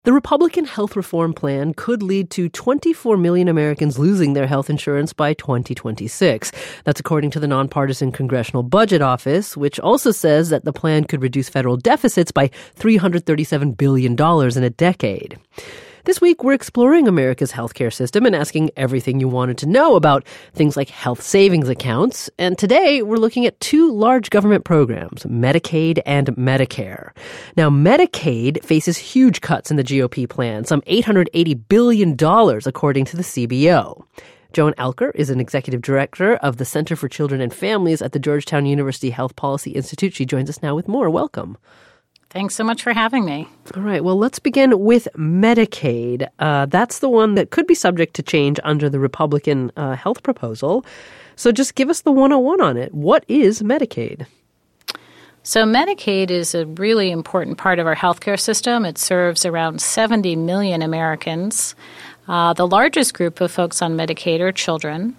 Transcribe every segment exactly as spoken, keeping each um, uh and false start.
The Republican health reform plan could lead to twenty-four million Americans losing their health insurance by twenty twenty-six. That's according to the nonpartisan Congressional Budget Office, which also says that the plan could reduce federal deficits by three hundred thirty-seven billion dollars in a decade. This week, we're exploring America's healthcare system and asking everything you wanted to know about things like health savings accounts. And today, we're looking at two large government programs, Medicaid and Medicare. Now, Medicaid faces huge cuts in the G O P plan, some eight hundred eighty billion dollars, according to the C B O. Joan Alker is an executive director of the Center for Children and Families at the Georgetown University Health Policy Institute. She joins us now with more. Welcome. Thanks so much for having me. All right. Well, let's begin with Medicaid. Uh, that's the one that could be subject to change under the Republican uh, health proposal. So just give us the one oh one on it. What is Medicaid? So Medicaid is a really important part of our healthcare system. It serves around seventy million Americans. Uh, the largest group of folks on Medicaid are children.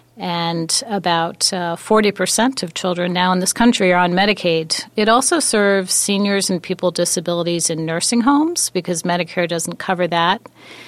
And about uh, forty percent of children now in this country are on Medicaid. It also serves seniors and people with disabilities in nursing homes because Medicare doesn't cover that,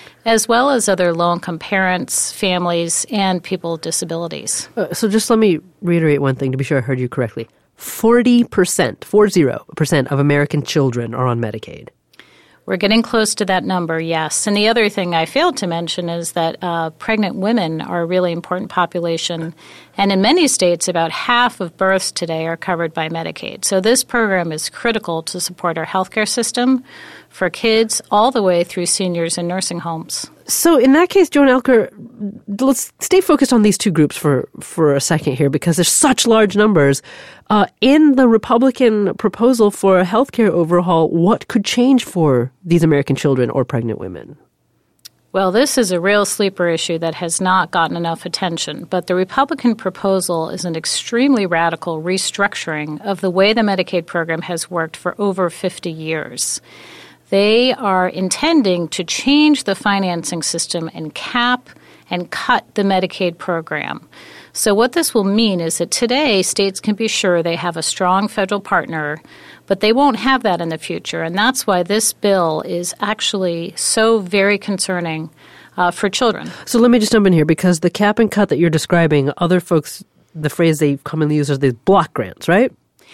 as well as other low-income parents, families, and people with disabilities. Uh, so just let me reiterate one thing to be sure I heard you correctly. forty percent, forty percent of American children are on Medicaid. We're getting close to that number, yes. And the other thing I failed to mention is that uh, pregnant women are a really important population. And in many states, about half of births today are covered by Medicaid. So this program is critical to support our healthcare system for kids all the way through seniors in nursing homes. So in that case, Joan Alker, let's stay focused on these two groups for, for a second here because there's such large numbers. Uh, in the Republican proposal for a healthcare overhaul, what could change for these American children or pregnant women? Well, this is a real sleeper issue that has not gotten enough attention, but the Republican proposal is an extremely radical restructuring of the way the Medicaid program has worked for over fifty years. They are intending to change the financing system and cap and cut the Medicaid program. So what this will mean is that today states can be sure they have a strong federal partner, but they won't have that in the future. And that's why this bill is actually so very concerning uh, for children. So let me just jump in here because the cap and cut that you're describing, other folks, the phrase they commonly use is the block grants, right?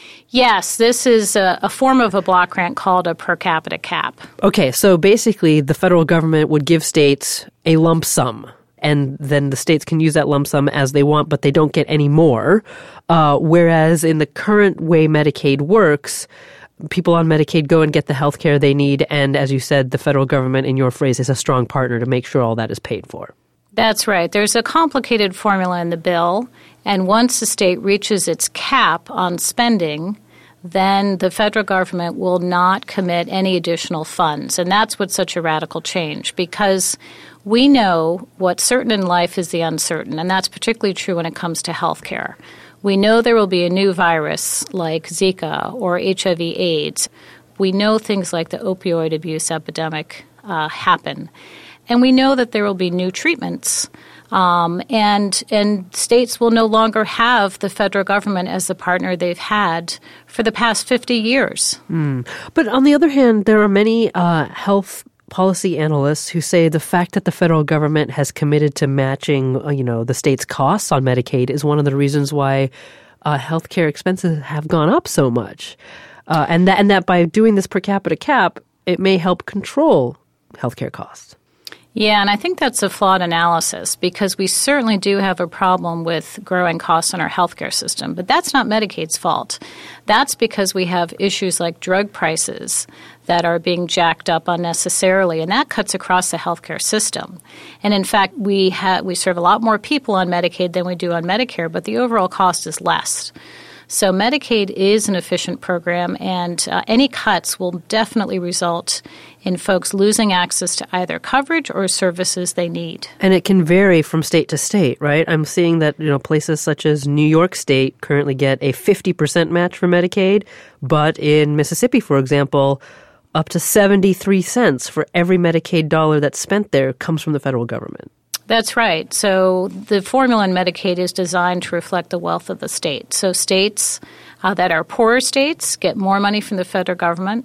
Yes, this is a, a form of a block grant called a per capita cap. Okay, so basically the federal government would give states a lump sum, and then the states can use that lump sum as they want, but they don't get any more. Uh, whereas in the current way Medicaid works, people on Medicaid go and get the health care they need, and as you said, the federal government, in your phrase, is a strong partner to make sure all that is paid for. That's right. There's a complicated formula in the bill, and once the state reaches its cap on spending, then the federal government will not commit any additional funds. And that's what's such a radical change, because we know what's certain in life is the uncertain, and that's particularly true when it comes to health care. We know there will be a new virus like Zika or H I V AIDS. We know things like the opioid abuse epidemic uh, happen. And we know that there will be new treatments. Um, and and states will no longer have the federal government as the partner they've had for the past fifty years. Mm. But on the other hand, there are many uh, health policy analysts who say the fact that the federal government has committed to matching, uh, you know, the state's costs on Medicaid is one of the reasons why uh, healthcare expenses have gone up so much, uh, and that and that by doing this per capita cap, it may help control healthcare costs. Yeah, and I think that's a flawed analysis because we certainly do have a problem with growing costs in our healthcare system, but that's not Medicaid's fault. That's because we have issues like drug prices that are being jacked up unnecessarily, and that cuts across the healthcare system. And in fact, we ha- we serve a lot more people on Medicaid than we do on Medicare, but the overall cost is less. So Medicaid is an efficient program, and uh, any cuts will definitely result in folks losing access to either coverage or services they need. And it can vary from state to state, right? I'm seeing that, you know, places such as New York State currently get a fifty percent match for Medicaid, but in Mississippi, for example, up to seventy-three cents for every Medicaid dollar that's spent there comes from the federal government. That's right. So the formula in Medicaid is designed to reflect the wealth of the state. So states uh, that are poorer states get more money from the federal government,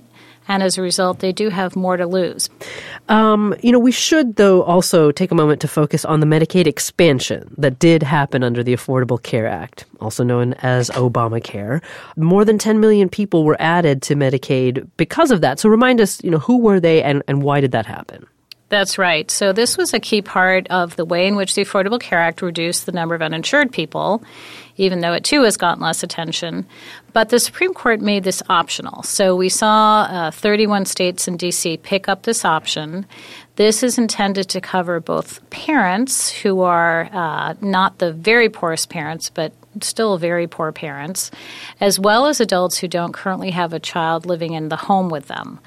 And as a result, they do have more to lose. Um, you know, we should, though, also take a moment to focus on the Medicaid expansion that did happen under the Affordable Care Act, also known as Obamacare. More than ten million people were added to Medicaid because of that. So remind us, you know, who were they and, and why did that happen? That's right. So this was a key part of the way in which the Affordable Care Act reduced the number of uninsured people, even though it too has gotten less attention. But the Supreme Court made this optional. So we saw uh, thirty-one states and D C pick up this option. This is intended to cover both parents who are uh, not the very poorest parents, but still very poor parents, as well as adults who don't currently have a child living in the home with them.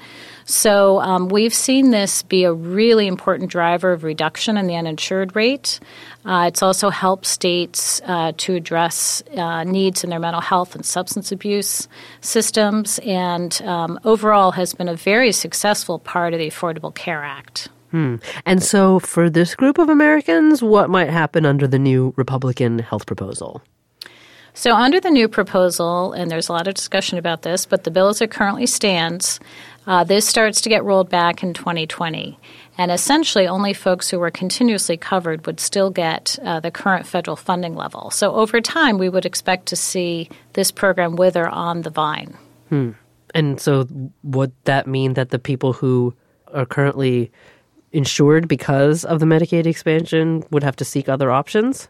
So um, we've seen this be a really important driver of reduction in the uninsured rate. Uh, it's also helped states uh, to address uh, needs in their mental health and substance abuse systems, and um, overall has been a very successful part of the Affordable Care Act. Hmm. And so for this group of Americans, what might happen under the new Republican health proposal? So under the new proposal, and there's a lot of discussion about this, but the bill as it currently stands, uh, this starts to get rolled back in twenty twenty. And essentially only folks who were continuously covered would still get uh, the current federal funding level. So over time, we would expect to see this program wither on the vine. Hmm. And so would that mean that the people who are currently insured because of the Medicaid expansion would have to seek other options?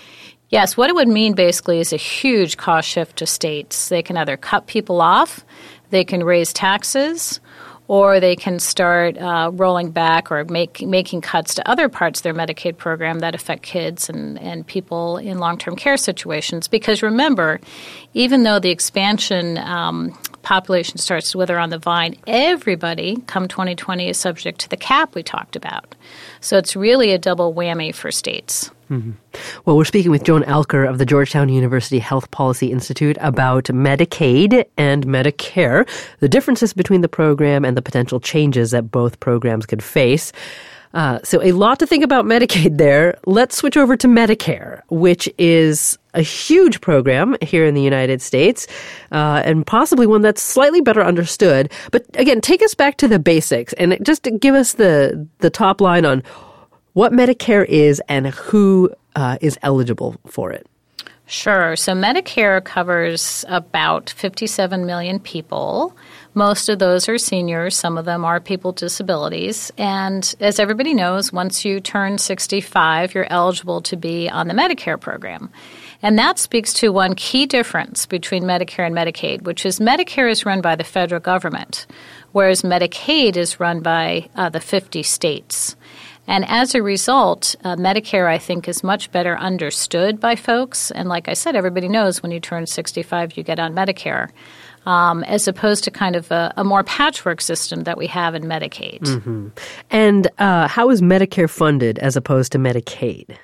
Yes, what it would mean basically is a huge cost shift to states. They can either cut people off, they can raise taxes, or they can start uh, rolling back or make, making cuts to other parts of their Medicaid program that affect kids and, and people in long-term care situations. Because remember, even though the expansion um, population starts to wither on the vine, everybody come twenty twenty is subject to the cap we talked about. So it's really a double whammy for states. Mm-hmm. Well, we're speaking with Joan Alker of the Georgetown University Health Policy Institute about Medicaid and Medicare, the differences between the program and the potential changes that both programs could face. Uh, so a lot to think about Medicaid there. Let's switch over to Medicare, which is a huge program here in the United States, uh, and possibly one that's slightly better understood. But again, take us back to the basics and just give us the, the top line on what Medicare is and who uh, is eligible for it. Sure. So Medicare covers about fifty-seven million people. Most of those are seniors. Some of them are people with disabilities. And as everybody knows, once you turn sixty-five, you're eligible to be on the Medicare program. And that speaks to one key difference between Medicare and Medicaid, which is Medicare is run by the federal government, whereas Medicaid is run by uh, the fifty states. And as a result, uh, Medicare, I think, is much better understood by folks. And like I said, everybody knows when you turn sixty-five, you get on Medicare, um, as opposed to kind of a, a more patchwork system that we have in Medicaid. Mm-hmm. And uh, how is Medicare funded as opposed to Medicaid?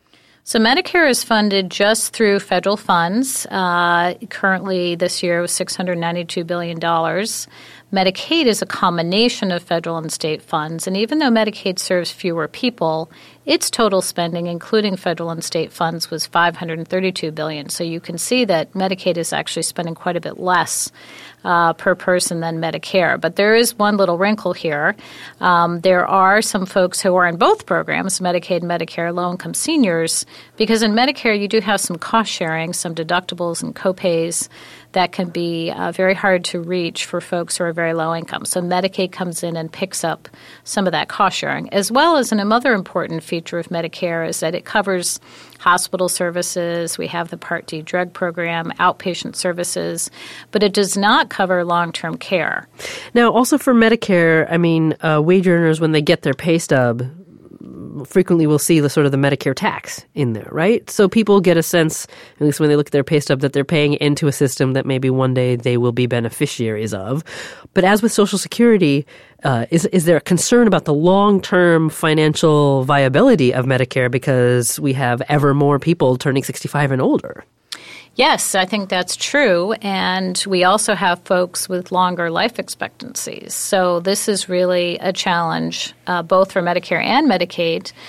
So Medicare is funded just through federal funds. Uh, currently, this year was six hundred ninety-two billion dollars. Medicaid is a combination of federal and state funds, and even though Medicaid serves fewer people, its total spending, including federal and state funds, was five hundred thirty-two billion dollars. So you can see that Medicaid is actually spending quite a bit less uh, per person than Medicare. But there is one little wrinkle here. Um, there are some folks who are in both programs, Medicaid and Medicare, low-income seniors, because in Medicare you do have some cost sharing, some deductibles and copays that can be uh, very hard to reach for folks who are very low income. So Medicaid comes in and picks up some of that cost sharing, as well as another important feature of Medicare is that it covers hospital services. We have the Part D drug program, outpatient services, but it does not cover long-term care. Now, also for Medicare, I mean, uh, wage earners, when they get their pay stub, frequently we'll see the sort of the Medicare tax in there, right? So people get a sense, at least when they look at their pay stub, that they're paying into a system that maybe one day they will be beneficiaries of. But as with Social Security, uh, is is there a concern about the long-term financial viability of Medicare because we have ever more people turning sixty-five and older? Yes, I think that's true. And we also have folks with longer life expectancies. So this is really a challenge, uh, both for Medicare and Medicaid.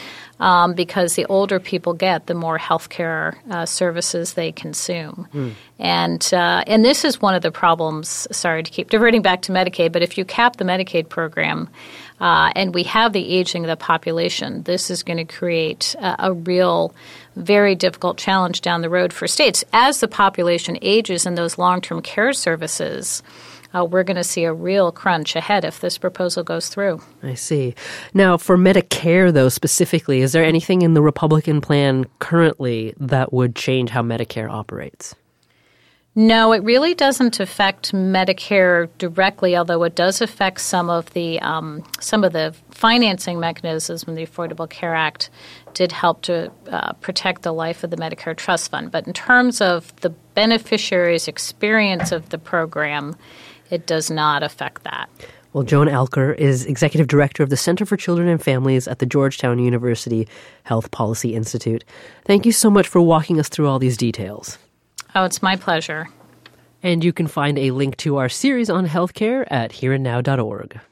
um, because the older people get, the more health care uh, services they consume. Mm. And uh, and this is one of the problems, sorry to keep diverting back to Medicaid, but if you cap the Medicaid program uh, and we have the aging of the population, this is going to create uh, a real very difficult challenge down the road for states. As the population ages in those long-term care services, uh, we're going to see a real crunch ahead if this proposal goes through. I see. Now, for Medicare, though, specifically, is there anything in the Republican plan currently that would change how Medicare operates? No, it really doesn't affect Medicare directly, although it does affect some of the um, some of the financing mechanisms when the Affordable Care Act did help to uh, protect the life of the Medicare Trust Fund. But in terms of the beneficiaries' experience of the program, it does not affect that. Well, Joan Alker is Executive Director of the Center for Children and Families at the Georgetown University Health Policy Institute. Thank you so much for walking us through all these details. Oh, it's my pleasure. And you can find a link to our series on healthcare at here and now dot org.